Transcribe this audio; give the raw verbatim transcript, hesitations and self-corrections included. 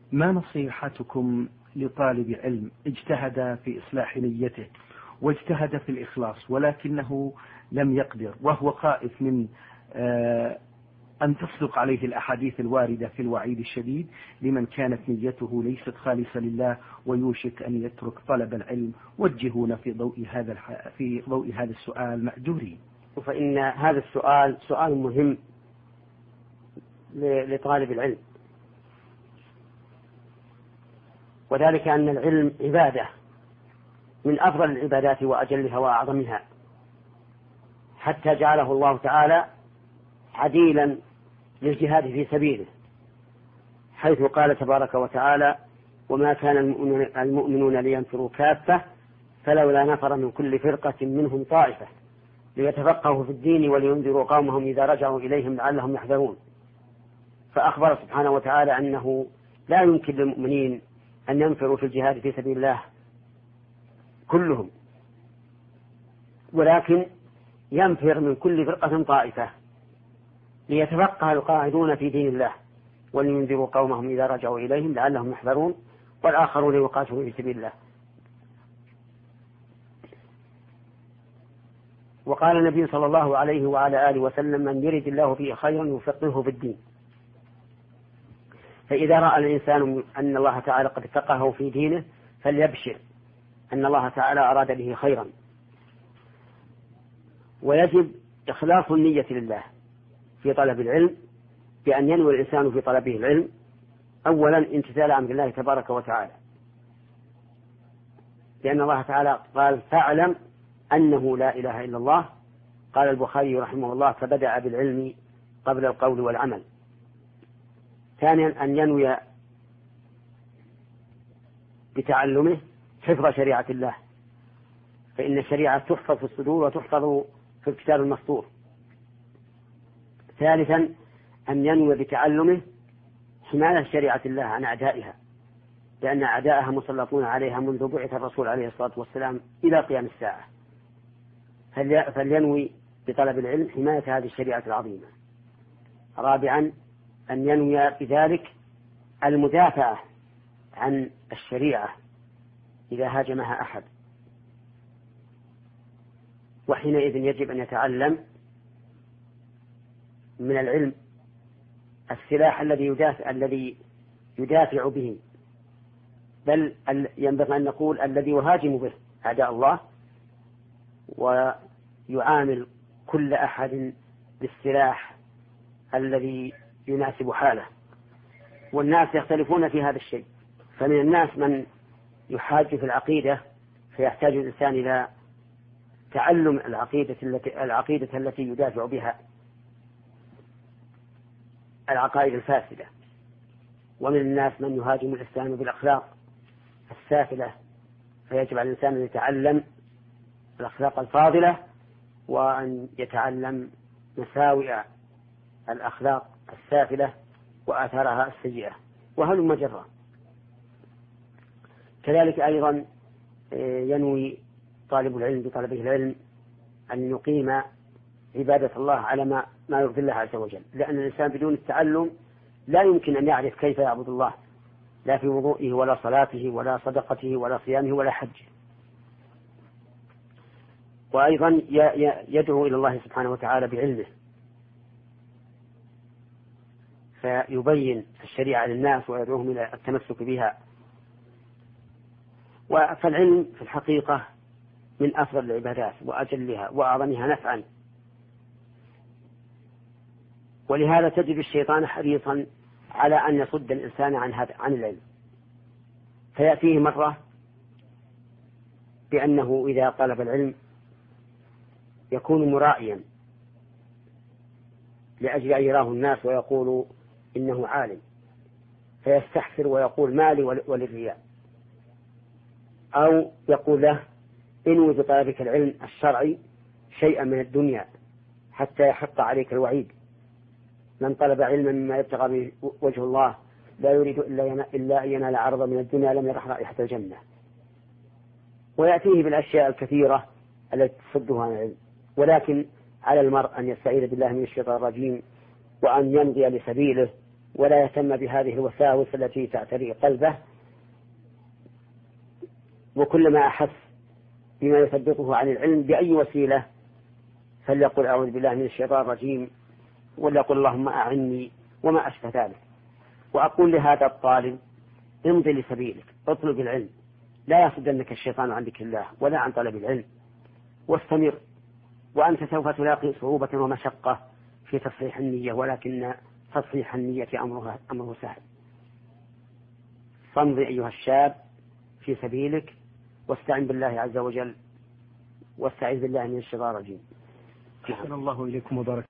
ما نصيحتكم لطالب علم اجتهد في إصلاح نيته واجتهد في الإخلاص ولكنه لم يقدر، وهو خائف من أن تصدق عليه الأحاديث الواردة في الوعيد الشديد لمن كانت نيته ليست خالصة لله ويوشك أن يترك طلب العلم؟ وجهونا في ضوء هذا في ضوء هذا السؤال مأجورين. فإن هذا السؤال سؤال مهم لطالب العلم، وذلك أن العلم عبادة من أفضل العبادات وأجلها وأعظمها، حتى جعله الله تعالى عديلا للجهاد في سبيله، حيث قال تبارك وتعالى: وما كان المؤمنون لينفروا كافة فلولا نفر من كل فرقة منهم طائفة ليتفقهوا في الدين ولينذروا قومهم إذا رجعوا إليهم لعلهم يحذرون. فأخبر سبحانه وتعالى أنه لا يمكن للمؤمنين أن ينفروا في الجهاد في سبيل الله كلهم، ولكن ينفر من كل فرقة طائفة ليتفقه القاعدون في دين الله ولينذروا قومهم إذا رجعوا إليهم لعلهم يحذرون، والآخرون يقاتلوا في سبيل الله. وقال النبي صلى الله عليه وعلى آله وسلم: من يرد الله فيه خيرا يفقهه في الدين. فإذا رأى الإنسان أن الله تعالى قد فقهه في دينه فليبشر أن الله تعالى أراد به خيرا. ويجب إخلاص النية لله في طلب العلم، بأن ينوي الإنسان في طلبه العلم أولا امتثال أمر الله تبارك وتعالى، لأن الله تعالى قال: فاعلم أنه لا إله إلا الله. قال البخاري رحمه الله: فبدأ بالعلم قبل القول والعمل. ثانيا أن ينوي بتعلمه حفظ شريعة الله، فإن الشريعة تحفظ في الصدور وتحفظ في الكتاب المسطور. ثالثا أن ينوي بتعلمه حماية شريعة الله عن أعدائها، لأن أعداءها مسلطون عليها منذ بعث الرسول عليه الصلاة والسلام إلى قيام الساعة. فلينوي بطلب العلم حماية هذه الشريعة العظيمة. رابعا أن ينوي بذلك المدافعة عن الشريعة إذا هاجمها أحد، وحينئذ يجب أن يتعلم من العلم السلاح الذي يدافع الذي يدافع به، بل ينبغي أن نقول الذي يهاجم به أعداء الله، ويعامل كل أحد بالسلاح الذي يناسب حاله. والناس يختلفون في هذا الشيء، فمن الناس من يحاج في العقيدة فيحتاج الإنسان إلى تعلم العقيدة التي, العقيدة التي يدافع بها العقائد الفاسدة. ومن الناس من يهاجم الإسلام بالأخلاق السافلة، فيجب على الإنسان أن يتعلم الأخلاق الفاضلة وأن يتعلم مساوئ الأخلاق السافلة وآثارها السيئة، وهل مجرى. كذلك أيضا ينوي طالب العلم بطلبه العلم أن يقيم عبادة الله على ما, ما يرضي الله عز وجل، لأن الإنسان بدون التعلم لا يمكن أن يعرف كيف يعبد الله، لا في وضوئه ولا صلاته ولا صدقته ولا صيامه ولا حجه. وأيضا يدعو إلى الله سبحانه وتعالى بعلمه، فيبين الشريعة للناس ويدعوهم إلى التمسك بها. فالعلم في الحقيقة من أفضل العبادات وأجلها وأعظمها نفعا، ولهذا تجد الشيطان حريصا على أن يصد الإنسان عن هذا عن العلم، فيأتيه مرة بأنه إذا طلب العلم يكون مرائيا لأجل أن يراه الناس ويقول إنه عالم، فيستحسر ويقول مالي وللرياء. أو يقول له: انوي بطلبك العلم الشرعي شيئا من الدنيا حتى يحق عليك الوعيد، من طلب علما مما يبتغى به وجه الله لا يريد إلا أن ينال عرضا من الدنيا لم يرح رائحة الجنة. ويأتيه بالأشياء الكثيرة التي تصده عن العلم. ولكن على المرء أن يستعيذ بالله من الشيطان الرجيم وأن يمضي لسبيله ولا يهتم بهذه الوساوس التي تعتري قلبه، وكلما أحس بما يثبطه عن العلم بأي وسيلة فليقل أعوذ بالله من الشيطان الرجيم، وليقل اللهم أعني، وما أشبه ذلك. وأقول لهذا الطالب امضي لسبيلك، اطلب العلم، لا يصدنك الشيطان عن ذكر الله ولا عن طلب العلم، واستمر، وأنت سوف تلاقي صعوبة ومشقة في تصحيح النية، ولكن تصحيح النية أمره, أمره سهل. فامضي أيها الشاب في سبيلك، واستعن بالله عز وجل، واستعذ بالله من الشيطان الرجيم. أحسن الله إليكم وبارك